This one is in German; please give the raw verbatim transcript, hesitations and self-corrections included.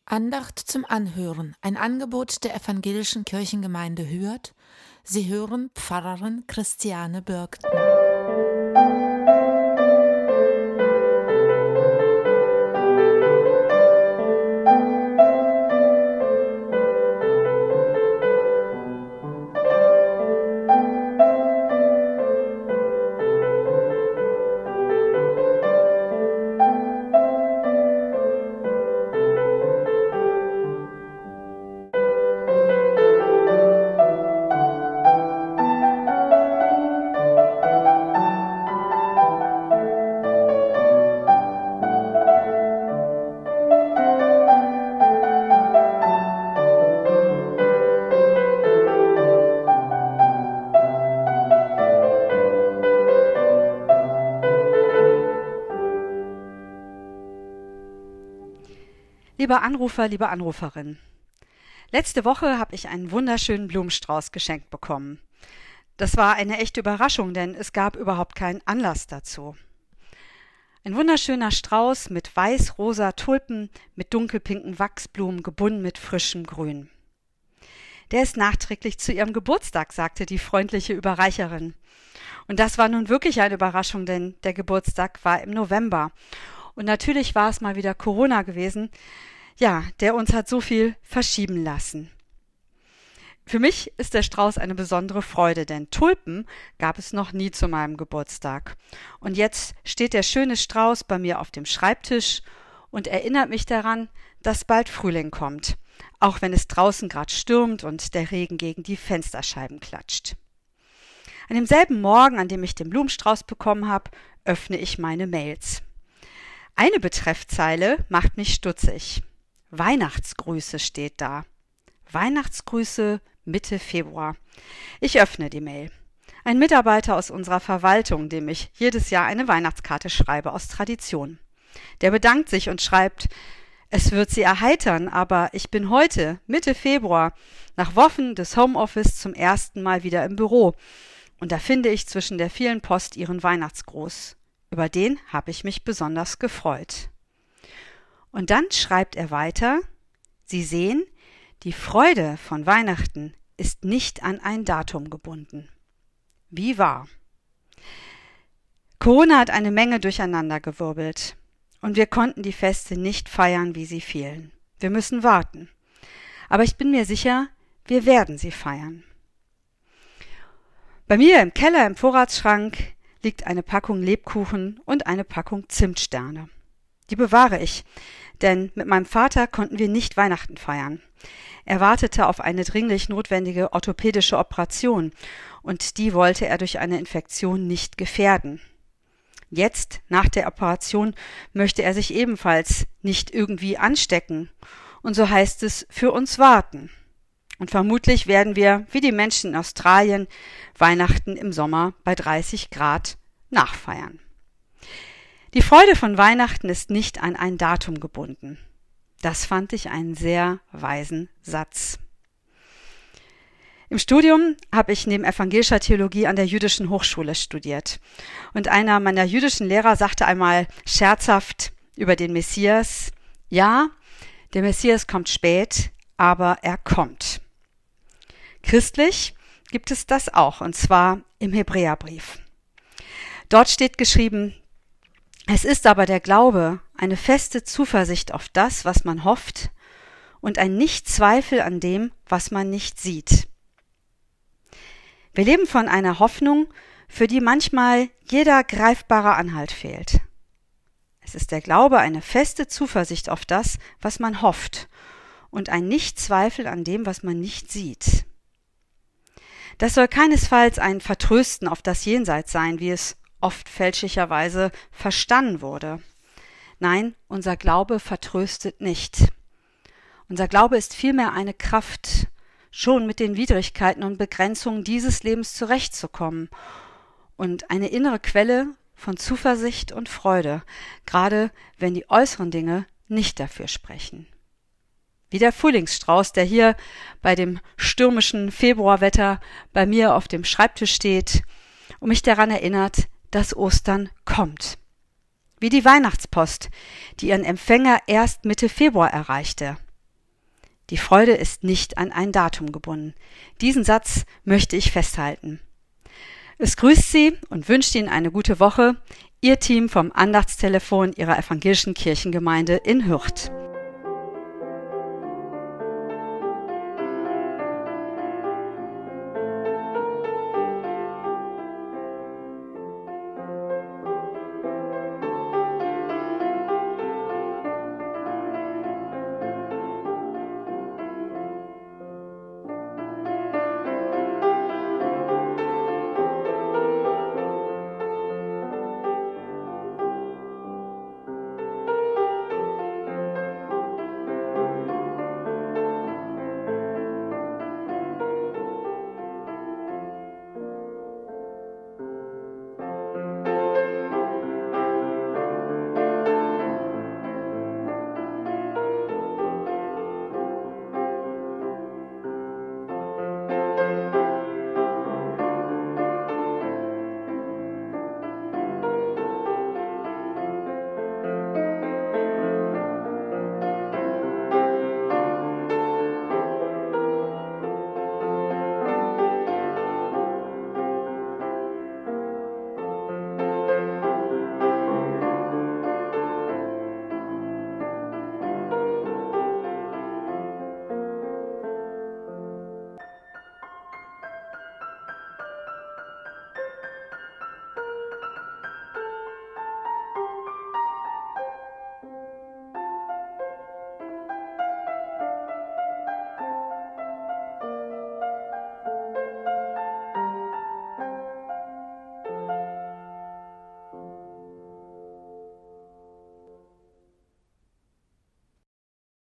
Andacht zum Anhören, ein Angebot der Evangelischen Kirchengemeinde Hürth. Sie hören Pfarrerin Christiane Birkten. Lieber Anrufer, liebe Anruferin, letzte Woche habe ich einen wunderschönen Blumenstrauß geschenkt bekommen. Das war eine echte Überraschung, denn es gab überhaupt keinen Anlass dazu. Ein wunderschöner Strauß mit weiß-rosa Tulpen, mit dunkelpinken Wachsblumen, gebunden mit frischem Grün. Der ist nachträglich zu ihrem Geburtstag, sagte die freundliche Überreicherin. Und das war nun wirklich eine Überraschung, denn der Geburtstag war im November. Und natürlich war es mal wieder Corona gewesen, ja, der uns hat so viel verschieben lassen. Für mich ist der Strauß eine besondere Freude, denn Tulpen gab es noch nie zu meinem Geburtstag. Und jetzt steht der schöne Strauß bei mir auf dem Schreibtisch und erinnert mich daran, dass bald Frühling kommt, auch wenn es draußen gerade stürmt und der Regen gegen die Fensterscheiben klatscht. An demselben Morgen, an dem ich den Blumenstrauß bekommen habe, öffne ich meine Mails. Eine Betreffzeile macht mich stutzig. Weihnachtsgrüße steht da. Weihnachtsgrüße Mitte Februar. Ich öffne die Mail. Ein Mitarbeiter aus unserer Verwaltung, dem ich jedes Jahr eine Weihnachtskarte schreibe aus Tradition. Der bedankt sich und schreibt: Es wird Sie erheitern, aber ich bin heute, Mitte Februar, nach Wochen des Homeoffice zum ersten Mal wieder im Büro. Und da finde ich zwischen der vielen Post Ihren Weihnachtsgruß. Über den habe ich mich besonders gefreut. Und dann schreibt er weiter: Sie sehen, die Freude von Weihnachten ist nicht an ein Datum gebunden. Wie wahr. Corona hat eine Menge durcheinandergewirbelt und wir konnten die Feste nicht feiern, wie sie fielen. Wir müssen warten. Aber ich bin mir sicher, wir werden sie feiern. Bei mir im Keller im Vorratsschrank liegt eine Packung Lebkuchen und eine Packung Zimtsterne. Die bewahre ich, denn mit meinem Vater konnten wir nicht Weihnachten feiern. Er wartete auf eine dringlich notwendige orthopädische Operation und die wollte er durch eine Infektion nicht gefährden. Jetzt, nach der Operation, möchte er sich ebenfalls nicht irgendwie anstecken und so heißt es für uns warten. Und vermutlich werden wir, wie die Menschen in Australien, Weihnachten im Sommer bei dreißig Grad nachfeiern. Die Freude von Weihnachten ist nicht an ein Datum gebunden. Das fand ich einen sehr weisen Satz. Im Studium habe ich neben evangelischer Theologie an der Jüdischen Hochschule studiert. Und einer meiner jüdischen Lehrer sagte einmal scherzhaft über den Messias: Ja, der Messias kommt spät, aber er kommt. Christlich gibt es das auch, und zwar im Hebräerbrief. Dort steht geschrieben: Es ist aber der Glaube, eine feste Zuversicht auf das, was man hofft, und ein Nichtzweifel an dem, was man nicht sieht. Wir leben von einer Hoffnung, für die manchmal jeder greifbare Anhalt fehlt. Es ist der Glaube, eine feste Zuversicht auf das, was man hofft, und ein Nichtzweifel an dem, was man nicht sieht. Das soll keinesfalls ein Vertrösten auf das Jenseits sein, wie es oft fälschlicherweise verstanden wurde. Nein, unser Glaube vertröstet nicht. Unser Glaube ist vielmehr eine Kraft, schon mit den Widrigkeiten und Begrenzungen dieses Lebens zurechtzukommen und eine innere Quelle von Zuversicht und Freude, gerade wenn die äußeren Dinge nicht dafür sprechen. Wie der Frühlingsstrauß, der hier bei dem stürmischen Februarwetter bei mir auf dem Schreibtisch steht und mich daran erinnert, dass Ostern kommt. Wie die Weihnachtspost, die ihren Empfänger erst Mitte Februar erreichte. Die Freude ist nicht an ein Datum gebunden. Diesen Satz möchte ich festhalten. Es grüßt Sie und wünscht Ihnen eine gute Woche, Ihr Team vom Andachtstelefon Ihrer evangelischen Kirchengemeinde in Hürth.